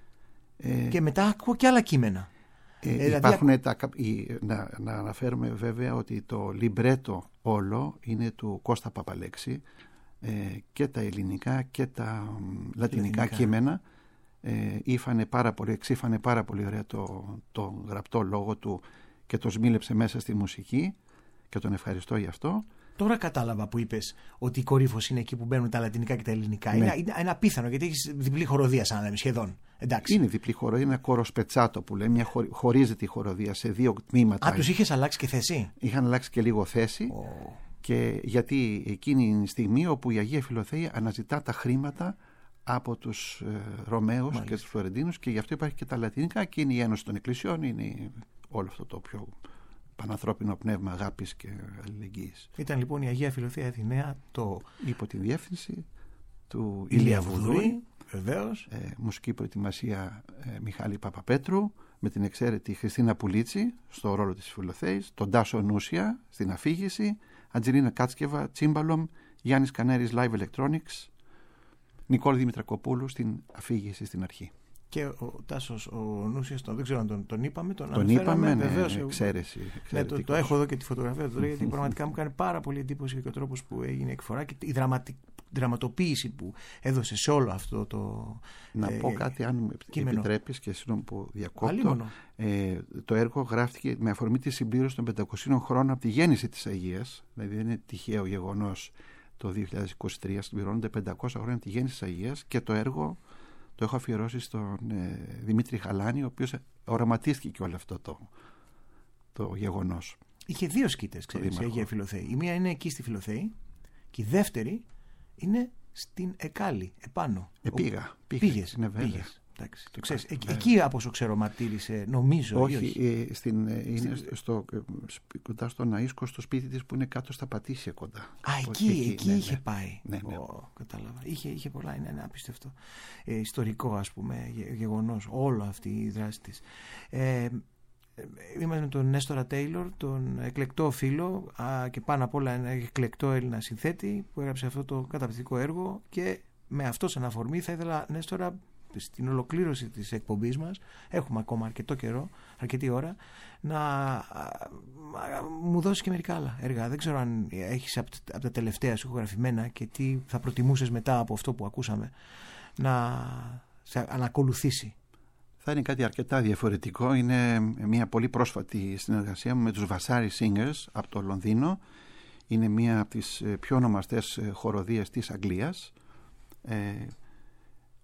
Ε, και μετά ακούω και άλλα κείμενα. Ε, δηλαδή... υπάρχουν τα, η, να, να αναφέρουμε βέβαια ότι το λιμπρέτο όλο είναι του Κώστα Παπαλέξη, ε, και τα ελληνικά και τα λατινικά, λατινικά. κείμενα ε, ήφανε πάρα πολύ, εξήφανε πάρα πολύ ωραία το, το γραπτό λόγο του και το σμίλεψε μέσα στη μουσική και τον ευχαριστώ γι' αυτό. Τώρα κατάλαβα που είπες ότι η κορύφωση είναι εκεί που μπαίνουν τα λατινικά και τα ελληνικά. Ναι. Είναι, είναι, είναι απίθανο, γιατί έχεις διπλή χοροδία, σαν να λέμε, σχεδόν. Εντάξει. Είναι διπλή χοροδία, είναι ένα κόρο σπετσάτο που λέμε, μια χω, χωρίζεται η χοροδία σε δύο τμήματα. Α, τους είχες αλλάξει και θέση. Είχαν αλλάξει και λίγο θέση. Oh. Και γιατί εκείνη είναι η στιγμή όπου η Αγία Φιλοθέη αναζητά τα χρήματα από τους ε, Ρωμαίους Μάλιστα. και τους Φλωρεντίνους, και γι' αυτό υπάρχει και τα λατινικά και είναι η Ένωση των Εκκλησιών, είναι όλο αυτό το πιο πανανθρώπινο πνεύμα αγάπης και αλληλεγγύης. Ήταν λοιπόν η Αγία Φιλοθέη Αθηναία, το... υπό τη διεύθυνση του Ηλία Βουδούρη, βεβαίως. Ε, μουσική προετοιμασία ε, Μιχάλη Παπαπέτρου, με την εξαίρετη Χριστίνα Πουλίτσι στο ρόλο της Φιλοθέης, τον Τάσο Νούσια στην αφήγηση, Αντζελίνα Κάτσκεβα, τσίμπαλομ, Γιάννης Κανέρης Live Electronics, Νικόλ Δημητρακοπούλου στην αφήγηση στην αρχή. Και ο Τάσος ο Νούσιας, τον, δεν ξέρω αν τον, τον είπαμε, τον, τον είπαμε, ναι, βεβαίως, εξαίρεση, ναι, το, το έχω εδώ και τη φωτογραφία του, γιατί πραγματικά μου κάνει πάρα πολύ εντύπωση και ο τρόπος που έγινε εκφορά και η δραματική δραματοποίηση που έδωσε σε όλο αυτό το Να ε, πω κάτι, αν μου επιτρέπεις, και συγγνώμη που διακόπτω. Ε, το έργο γράφτηκε με αφορμή τη συμπλήρωση των πεντακοσίων χρόνων από τη γέννηση της Αγίας, δηλαδή δεν είναι τυχαίο γεγονός το δύο χιλιάδες είκοσι τρία, συμπληρώνονται πεντακόσια χρόνια από τη γέννηση της Αγίας, και το έργο το έχω αφιερώσει στον ε, Δημήτρη Χαλάνη, ο οποίος οραματίστηκε και όλο αυτό το, το γεγονός. Είχε δύο σκήτες, ξέρεις, η Αγία Φιλοθέη. Η μία είναι εκεί στη Φιλοθέη και η δεύτερη είναι στην Εκάλη, επάνω. Ε, πήγα, ο... πήγα. Πήγες, είναι πήγες. Εντάξει, το ξέρεις. Ε, εκεί από όσο ξέρω ματήρισε, νομίζω. Όχι, όχι. Ε, στην, ε, είναι στην... στο, κοντά στον Αΐσκο, στο σπίτι της που είναι κάτω στα Πατήσια κοντά. Α, εκεί, εκεί, εκεί ναι, είχε ναι. πάει. Ναι, ναι. Oh, κατάλαβα. Είχε, είχε πολλά, είναι ένα απίστευτο ε, ιστορικό, ας πούμε, γεγονός, όλο αυτή η δράση της. Ε, Είμαστε με τον Νέστορα Τέιλορ, τον εκλεκτό φίλο, α, και πάνω απ' όλα ένα εκλεκτό Έλληνα συνθέτη που έγραψε αυτό το καταπληκτικό έργο, και με αυτό σαν αφορμή θα ήθελα, Νέστορα, στην ολοκλήρωση της εκπομπής μας, έχουμε ακόμα αρκετό καιρό, αρκετή ώρα, να α, α, μου δώσεις και μερικά άλλα έργα. Δεν ξέρω αν έχεις από, από τα τελευταία σου ηχογραφημένα και τι θα προτιμούσες μετά από αυτό που ακούσαμε να σε ανακολουθήσει. Θα είναι κάτι αρκετά διαφορετικό. Είναι μια πολύ πρόσφατη συνεργασία μου με τους Vasari Singers από το Λονδίνο. Είναι μια από τις πιο ονομαστές χοροδίες της Αγγλίας. Ε,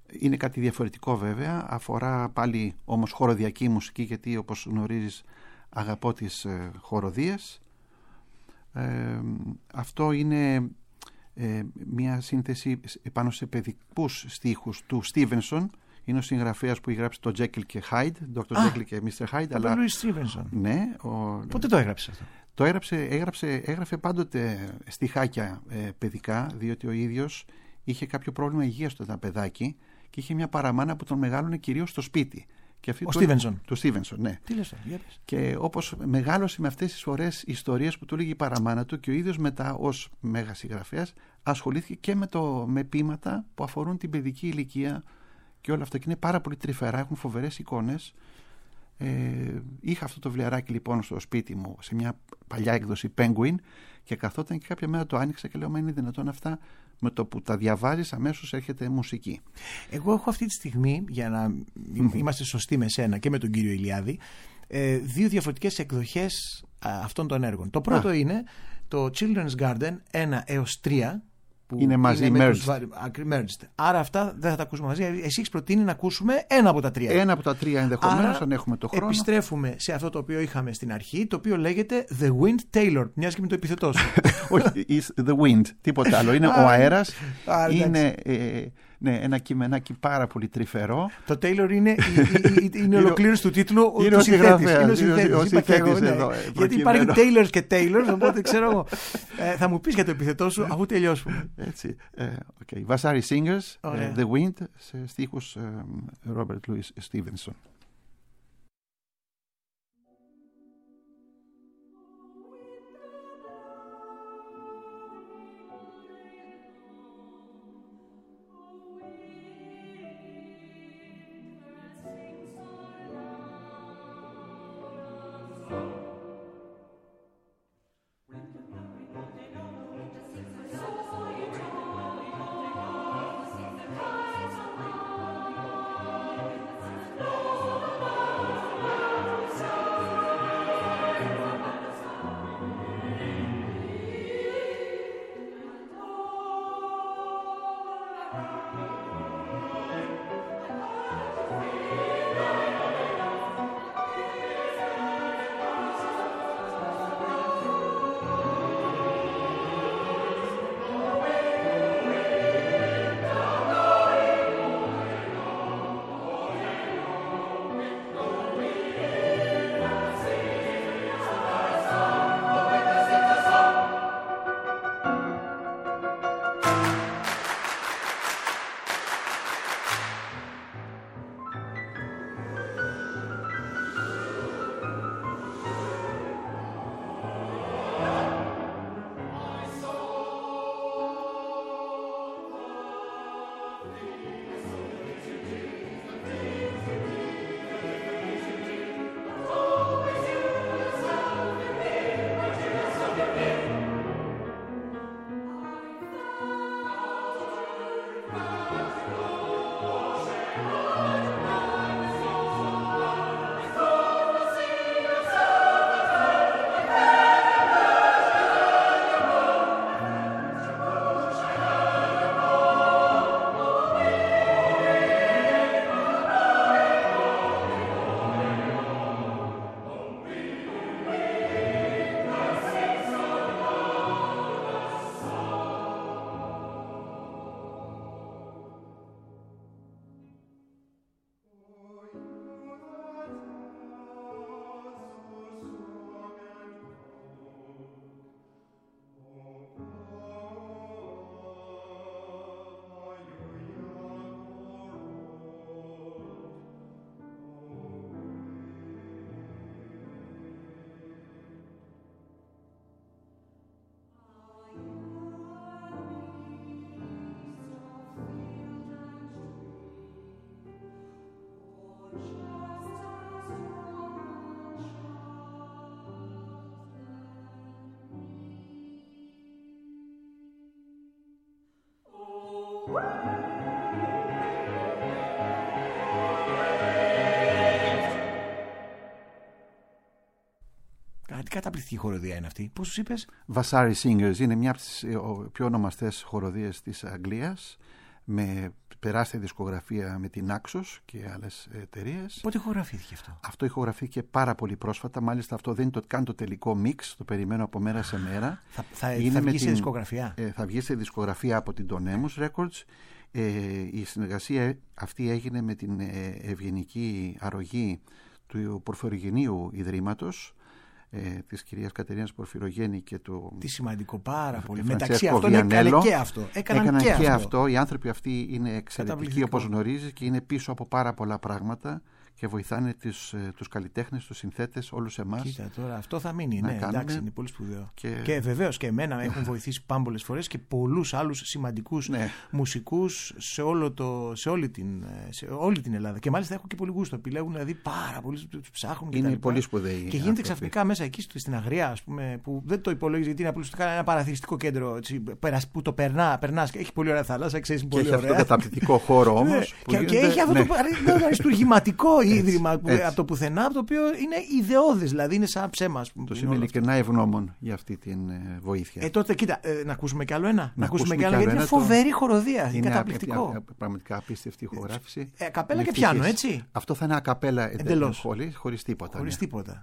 Είναι κάτι διαφορετικό βέβαια, αφορά πάλι όμως χοροδιακή μουσική, γιατί όπως γνωρίζεις αγαπώ τις ε, χοροδίες. Ε, αυτό είναι ε, μια σύνθεση πάνω σε παιδικούς στίχους του Στίβενσον. Είναι ο συγγραφέας που έγραψε το Jekyll και Hyde, ντόκτορ Jekyll και μίστερ Hyde. Αλλά... Ο Louis Stevenson. Ναι. Ο... Πότε το έγραψε αυτό? Το έγραψε, έγραψε, έγραφε πάντοτε στιχάκια ε, παιδικά, διότι ο ίδιος είχε κάποιο πρόβλημα υγείας όταν ήταν παιδάκι και είχε μια παραμάνα που τον μεγάλωνε κυρίως στο σπίτι. Και αυτή ο του... Στίβενσον. Το Στίβενσον, ναι. Τι λες, για πες. Και όπως μεγάλωσε με αυτές τις ωραίες ιστορίες που του λέγει η παραμάνα του, και ο ίδιος μετά ως μέγας συγγραφέας ασχολήθηκε και με, το, με ποίηματα που αφορούν την παιδική ηλικία και όλα αυτά. Και είναι πάρα πολύ τρυφερά, έχουν φοβερές εικόνες. Ε, είχα αυτό το βιβλιαράκι λοιπόν στο σπίτι μου σε μια παλιά έκδοση Penguin και καθόταν και κάποια μέρα το άνοιξα και λέω: μα είναι δυνατόν αυτά? Με το που τα διαβάζεις αμέσως έρχεται μουσική. Εγώ έχω αυτή τη στιγμή, για να είμαστε σωστοί με σένα και με τον κύριο Ηλιάδη, ε, δύο διαφορετικές εκδοχές α, αυτών των έργων. Το πρώτο α. είναι το Children's Garden ένα έως τρία, που είναι μαζί, είναι merged. Τους... merged. Άρα αυτά δεν θα τα ακούσουμε μαζί. Εσύ έχεις προτείνει να ακούσουμε ένα από τα τρία. Ένα από τα τρία ενδεχομένως, αν έχουμε το χρόνο. Επιστρέφουμε σε αυτό το οποίο είχαμε στην αρχή, το οποίο λέγεται The Wind Taylor. Μοιάζει και με το επιθετό σου. Όχι, is the wind. Τίποτα άλλο. Είναι ο αέρας. Είναι ε, ναι, ένα κειμενάκι πάρα πολύ τρυφερό. Το Taylor είναι η ολοκλήρωση του τίτλου. Είναι ο συγγραφέας. Γιατί υπάρχει Taylors και Taylors, οπότε ξέρω εγώ. Θα μου πεις για το επιθετό σου αφού τελειώσουμε. Έτσι. Okay. Vasari Singers, uh, The Wind, σε στίχους uh, Robert Louis Stevenson. Τι καταπληκτική χοροδία είναι αυτή. Πώς τους είπες? Vasari Singers. Είναι μια από τις πιο ονομαστές χοροδίες της Αγγλίας, με τεράστια δισκογραφία με την Naxos και άλλες εταιρείες. Πότε ηχογραφήθηκε αυτό? Αυτό ηχογραφήθηκε πάρα πολύ πρόσφατα. Μάλιστα αυτό δεν είναι το, καν το τελικό μίξ. Το περιμένω από μέρα σε μέρα. Θα, θα, θα βγει σε δισκογραφία. Ε, θα βγει σε δισκογραφία από την Tonemus Records. Ε, η συνεργασία αυτή έγινε με την ε, ευγενική αρρωγή του Πορφυρογενείου Ιδρύματος, ε, της κυρίας Κατερίνας Πορφυρογέννη και του... Τι σημαντικό, πάρα πολύ. Φραντσέσκο Μεταξύ αυτών έκανε και αυτό. Έκαναν, έκαναν και, και αυτό. αυτό. Οι άνθρωποι αυτοί είναι εξαιρετικοί, όπως γνωρίζεις, και είναι πίσω από πάρα πολλά πράγματα και βοηθάνε τους, τους καλλιτέχνες, τους συνθέτες, όλους εμάς. Κοίτα τώρα, αυτό θα μείνει. Ναι, κάνουμε... εντάξει, είναι πολύ σπουδαίο. Και, και βεβαίως και εμένα έχουν βοηθήσει πάμπολες φορές και πολλούς άλλους σημαντικούς ναι. μουσικούς σε, όλο το, σε, όλη την, σε όλη την Ελλάδα. Και μάλιστα έχω και πολύ γούστο. Επιλέγουν δηλαδή πάρα πολύ, τους ψάχνουν και είναι τα λοιπά. πολύ σπουδαίοι. Και γίνεται άνθρωποι. Ξαφνικά μέσα εκεί στην Αγριά, ας πούμε, που δεν το υπολόγιζε, γιατί είναι απλώς ένα παραθυριστικό κέντρο έτσι, που το περνά, περνάς και έχει πολύ ωραία θάλασσα, ξέρεις, πολύ και ωραία. έχει αυτό το καταπληκτικό χώρο όμως. Και, και έχει αυτό το αριστουργηματικό ίδρυμα από το πουθενά, από το οποίο είναι ιδεώδες, δηλαδή είναι σαν ψέμα. Το είμαι ειλικρινά ευγνώμων για αυτή την ε, βοήθεια. Ε, τότε κοίτα, ε, να ακούσουμε κι άλλο ένα. Να, να ακούσουμε κι άλλο, άλλο, γιατί είναι φοβερή το... χοροδία. Είναι καταπληκτικό. Α, α, πραγματικά απίστευτη ηχογράφηση. Ε, ακαπέλα και πιάνο, έτσι. Αυτό θα είναι ακαπέλα εντελώς. Χωρίς, χωρίς τίποτα. Χωρίς ναι. τίποτα.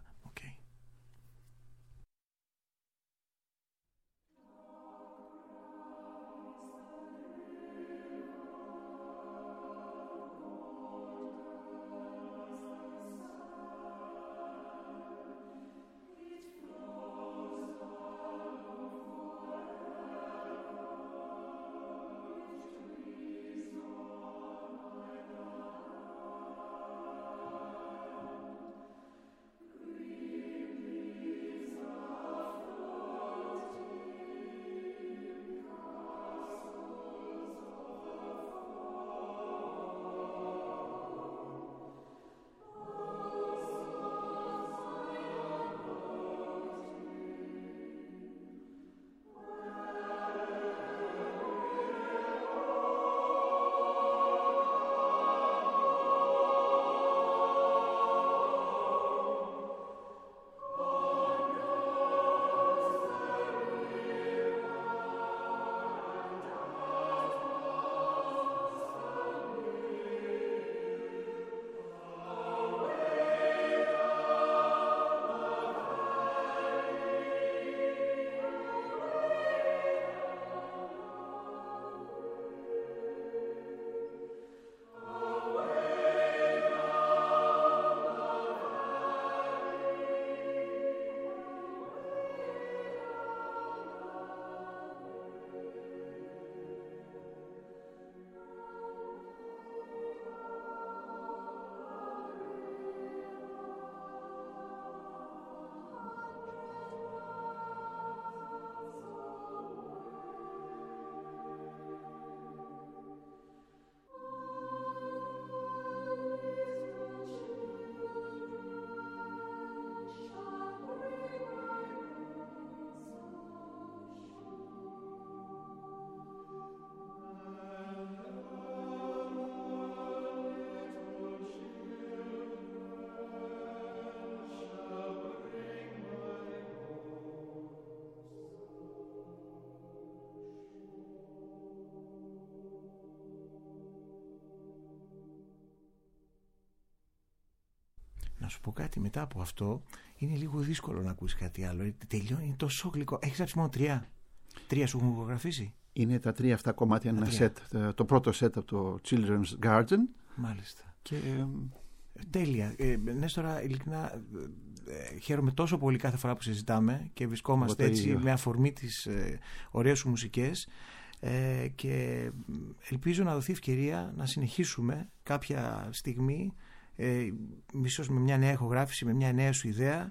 Να σου πω κάτι, μετά από αυτό είναι λίγο δύσκολο να ακούσει κάτι άλλο. Τελειώνει, είναι τόσο γλυκό. Έχεις γράψει μόνο τρία. Τρία σου έχουν ηχογραφήσει. Είναι τα τρία αυτά κομμάτια, ένα σετ. Το πρώτο σετ από το Children's Garden. Μάλιστα. Και... Ε, τέλεια. Ε, Νέστορα, ειλικρινά ε, χαίρομαι τόσο πολύ κάθε φορά που συζητάμε και βρισκόμαστε έτσι ίδιο. Με αφορμή τις ε, ωραίες σου μουσικές. Ε, και ελπίζω να δοθεί ευκαιρία να συνεχίσουμε κάποια στιγμή, ε, ίσως με μια νέα ηχογράφηση, με μια νέα σου ιδέα,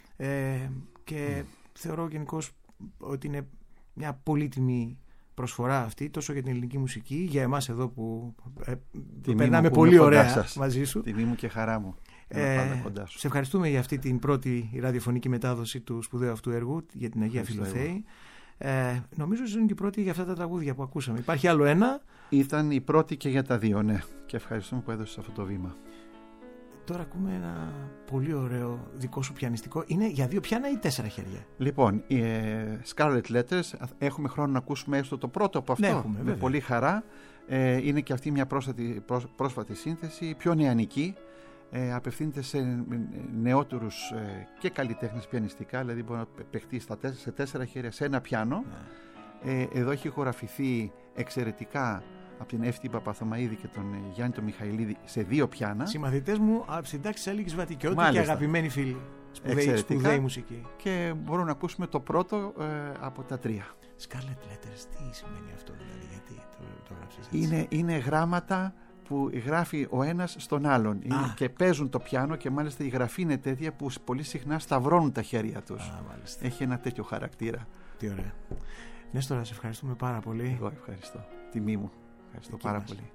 ε, και mm. θεωρώ γενικώς ότι είναι μια πολύτιμη προσφορά αυτή, τόσο για την ελληνική μουσική, για εμάς εδώ που ε, περνάμε πολύ ωραία σας. Μαζί σου. Τιμή μου και χαρά μου. Ε, σε ευχαριστούμε για αυτή την πρώτη ραδιοφωνική μετάδοση του σπουδαίου αυτού έργου για την Αγία Φιλοθέη. Ε, νομίζω ότι είναι και η πρώτη για αυτά τα τραγούδια που ακούσαμε. Υπάρχει άλλο ένα. Ήταν η πρώτη και για τα δύο, ναι. Και ευχαριστούμε που έδωσες αυτό το βήμα. τώρα ακούμε ένα πολύ ωραίο δικό σου πιανιστικό. Είναι για δύο πιάνα ή τέσσερα χέρια? Λοιπόν, οι ε, Scarlet Letters, έχουμε χρόνο να ακούσουμε έστω το πρώτο από αυτό? Ναι, έχουμε, με πολύ χαρά. Ε, είναι και αυτή μια πρόσφατη, πρόσ, πρόσφατη σύνθεση, πιο νεανική. Ε, απευθύνεται σε νεότερους ε, και καλλιτέχνες πιανιστικά, δηλαδή μπορεί να παιχτεί στα τέσσερα, σε τέσσερα χέρια σε ένα πιάνο. Ναι. Ε, εδώ έχει χωραφηθεί εξαιρετικά από την Εύτη Παπαθωμαίδη και τον Γιάννη τον Μιχαηλίδη σε δύο πιάνα. Συμμαθητές μου από την τάξη της Αλίκης Βατικιώτη και αγαπημένοι φίλοι. Σπουδαίοι, σπουδαίοι μουσική. Και μπορούμε να ακούσουμε το πρώτο ε, από τα τρία. Scarlet Letters, τι σημαίνει αυτό δηλαδή, γιατί το, το γράψες έτσι? Είναι, είναι γράμματα που γράφει ο ένας στον άλλον. Είναι, και παίζουν το πιάνο, και μάλιστα η γραφή είναι τέτοια που πολύ συχνά σταυρώνουν τα χέρια τους. Α, έχει ένα τέτοιο χαρακτήρα. Τι ωραία. Νέστορα, σε ευχαριστούμε πάρα πολύ. Εγώ ευχαριστώ. Τιμή μου. Ευχαριστώ Εκεί πάρα μας. πολύ.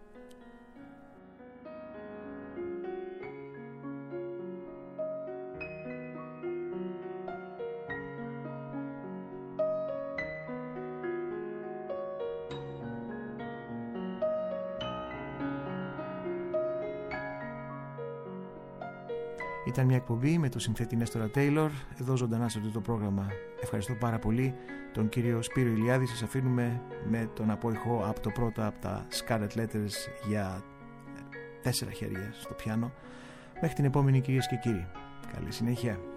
Ήταν μια εκπομπή με το συνθέτη Νέστορα Τέιλορ. Εδώ ζωντανά σε αυτό το πρόγραμμα. Ευχαριστώ πάρα πολύ τον κύριο Σπύρο Ηλιάδη. Σας αφήνουμε με τον απόϊχο από το πρώτο από τα Scarlet Letters για τέσσερα χέρια στο πιάνο. Μέχρι την επόμενη, κυρίες και κύριοι. Καλή συνέχεια.